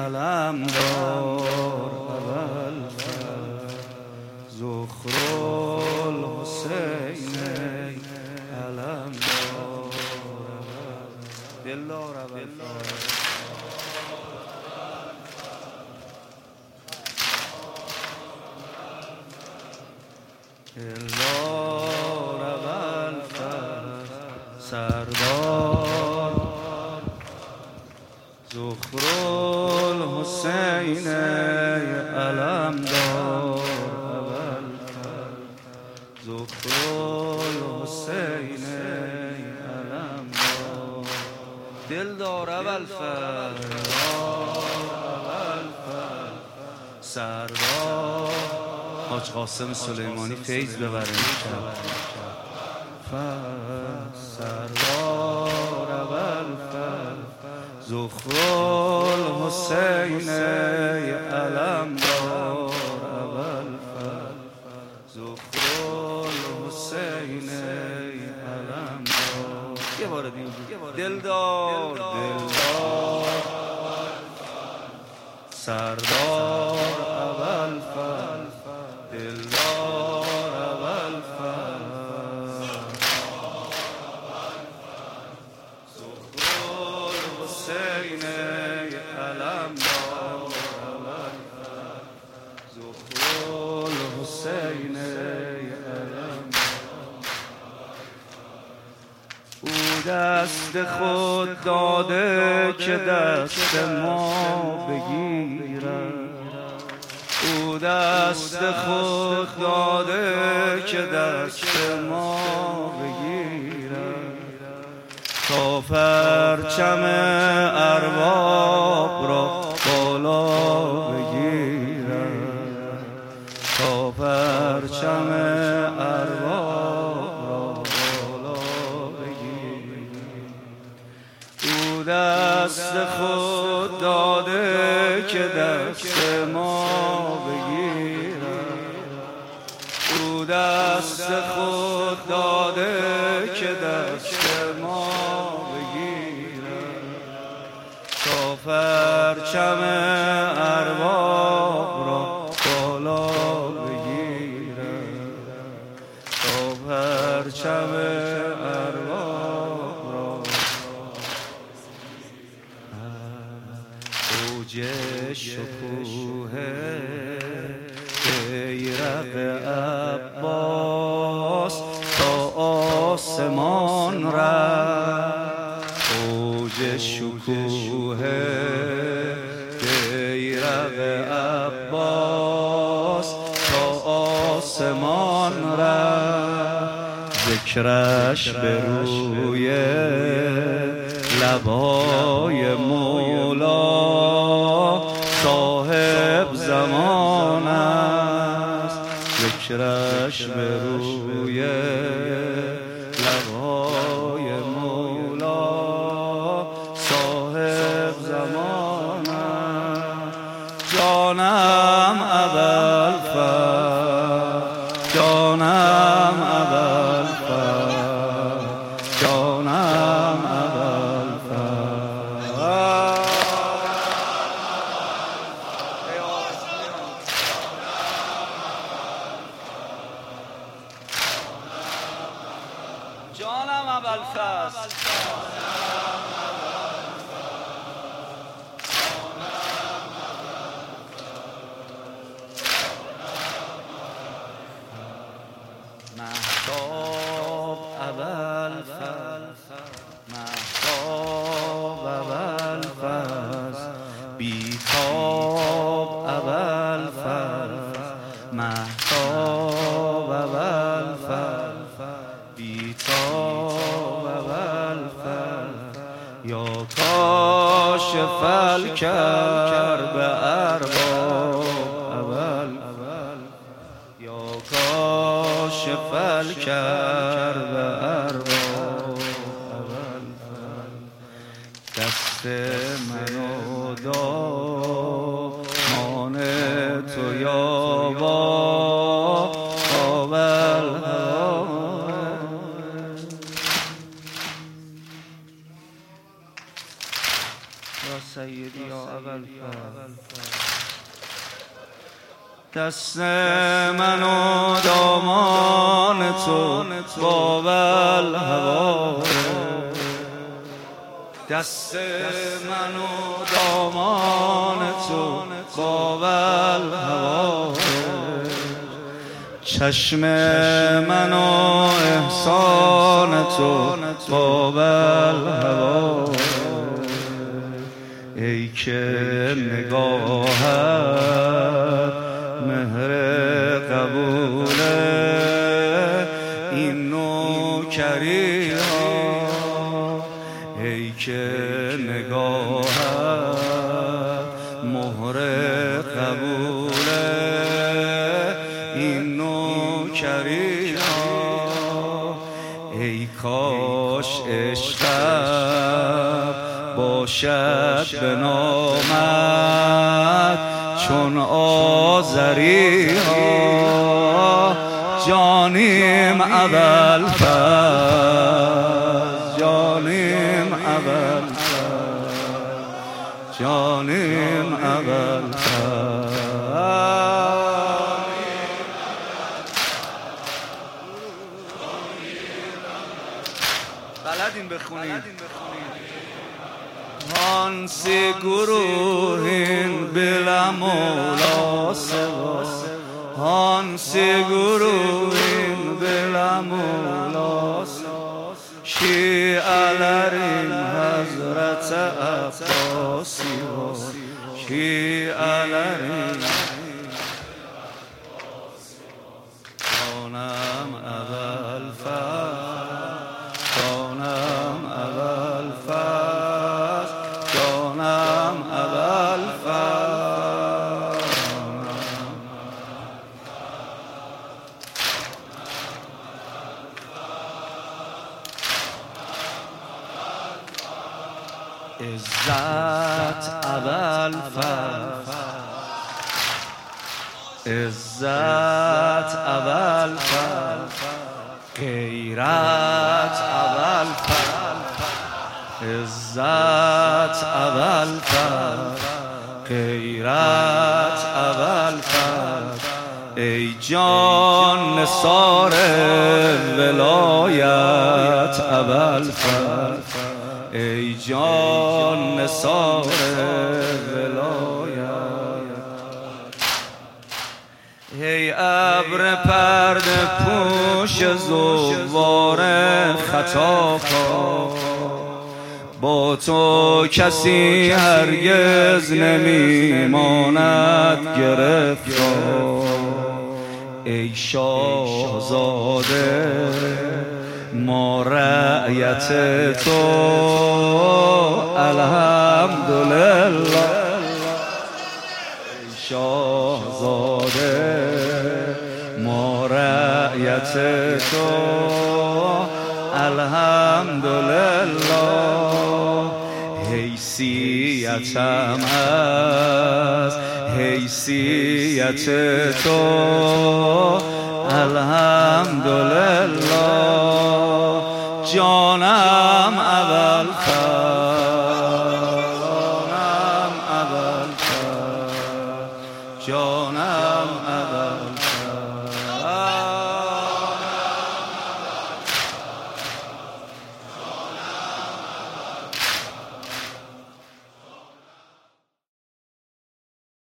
علم دار اول زخر الحسین علم دار دلدار اول دلدار اول سردار زخر الحسین علم دار اول زخر الحسین علم دار دلدار اول سردار حاج قاسم سلیمانی فیض ببره امشب سردار اول زخر الحسین علم دار اول زخر الحسین علم دار یه بار دیگه دلدار سردار اول دلدار اول زخر الحسین علم دار اول زخر الحسین علم او دست خود داده که دست ما بگیرد او دست خود داده که دست ما بگیرد تا پرچم ارباب را بالا بگیرد تا پرچم ارباب را بالا بگیرد او دست خود داده که دست ما او دست خود داده که دست ما بگیرد تا پرچم ارباب را بالا بگیرد تا پرچم ارباب را اوج شکوه بیرق عباس تا آسمان رفت اوج شکوه بیرق عباس تا آسمان رفت ذکرش به روی لبای مولا صاحب زمان است ذکرش به روی لبای مولا صاحب زمان است جانم اول جانم اول جانم اول جانم ابوالفضل مهتاب ابوالفضل مهتاب ابوالفضل بیتاب ابوالفضل مهتاب ابوالفضل بیتاب ابوالفضل یا کاشف الکرب ارباب یا کاشف الکرب ارباب دست منو دامان تو یابا قابل یا سیدی یا دست من و دامان تو قابل هواره، دست من و دامان تو قابل هواره، چشم من و احسان تو قابل هواره، ای که نگاهت مهر قبوله این نوکری ها، ای که نگاهت مهر قبوله این نوکری ها، ای کاش عشقم باشد به نامت چون آذری ها، جانیم اول فز، جانیم اول فز، جانیم اول فز. بلدین بخونید هانسی گروهین بلا مولا سوا، هانسی گروهین بلا مولا سوا، شیعلرین حضرت عباسی ها، شیعلرین جانم اول فز، جانم اول فز، جانم اول فز. عزت اول فز، عزت اول فز، غیرت اول فز، عزت اول فز، غیرت اول فز، ای جان نثار ولایت اول فز، ای جان نثار ولایت، ای ابر پرده پوش زوار خطا کن، با تو کسی هرگز نمیماند گرفتار، ای شاهزاده ما رعیت تو الحمدلله، ای شاهزاده ما رعیت تو الحمدلله، حیثیتم از حیثیت تو الحمدلله، جانم اول فز، جانم اول فز، جانم اول